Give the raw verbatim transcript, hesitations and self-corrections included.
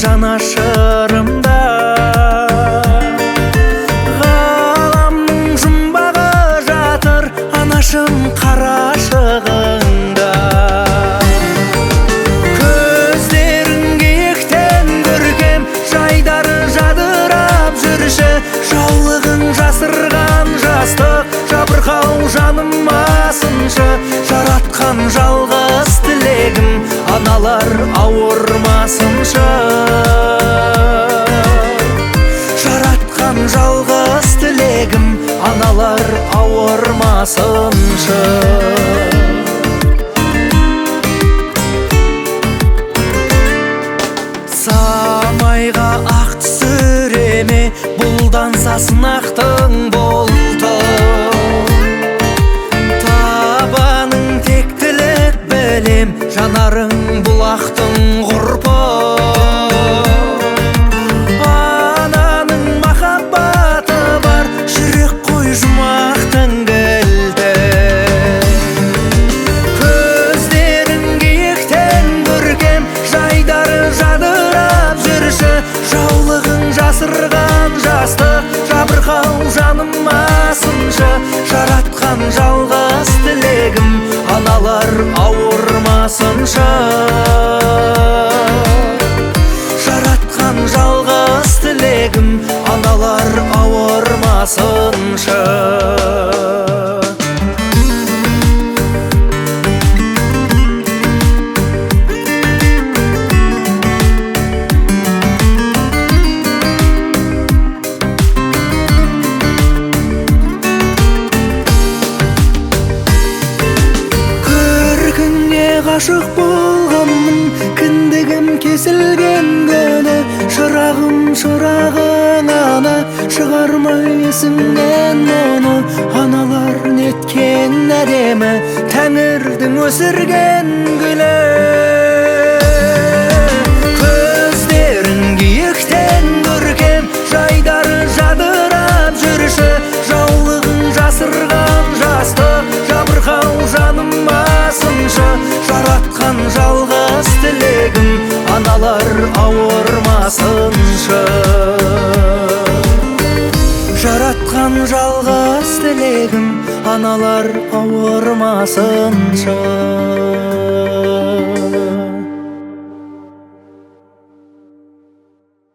жанашырымда. Ғаламның жұмбағы жатыр анашым қарашығыңда. Көздерің киіктен көркем, жайдары жадырап жүрші. Жаулығың жасырған жастық, жабырқау жаным асыншы. Жаратқан жалғыз тілегім, аналар ауырмасыншы. Жаратқан жалғыз тілегім, аналар ауырмасыншы. Самайға ақ түсіреме, бұлданса сынақтың болты. Табаның тектілік білем, жанарың бұлақтың ғұрпы. Ананың махаббаты бар, жүрек қой жұмақтың кілті. Көздерің киіктен көркем, жайдары жадырап жүрші. Жаулығың жасырған жастық, жабырқау жаным асыншы. Жаратқан жалғыз тілегім, аналар ауырмасыншы. Жаратқан жалғыз тілегім, аналар ауырмасыншы. Ғашық болғанмын, кіндігім кесілген күні. Шырағым, шырағың ана, шығармай есіңнен оны. Аналар неткен әдемі, тәңірдің өсірген гүлі. Көздерің киіктен көркем, жайдары жадырап жүрші. Жаулығың жасырған жастық, жабырқау жаным асыншы. Жаратқан жалғыз тілегім, аналар ауырмасыншы. Жаратқан жалғыз тілегім, аналар ауырмасыншы.